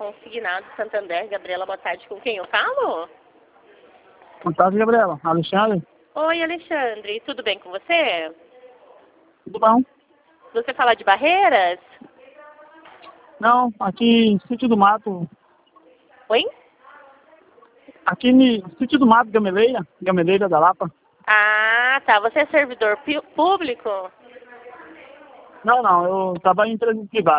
Consignado Santander, Gabriela, boa tarde. Com quem eu falo? Boa tarde, Gabriela. Alexandre? Oi, Alexandre. Tudo bem com você? Tudo bom? Você fala de Barreiras? Não, aqui em Sítio do Mato. Oi? Aqui no Sítio do Mato, Gameleira da Lapa. Ah, tá. Você é servidor público? Não, eu trabalho em empresa privada.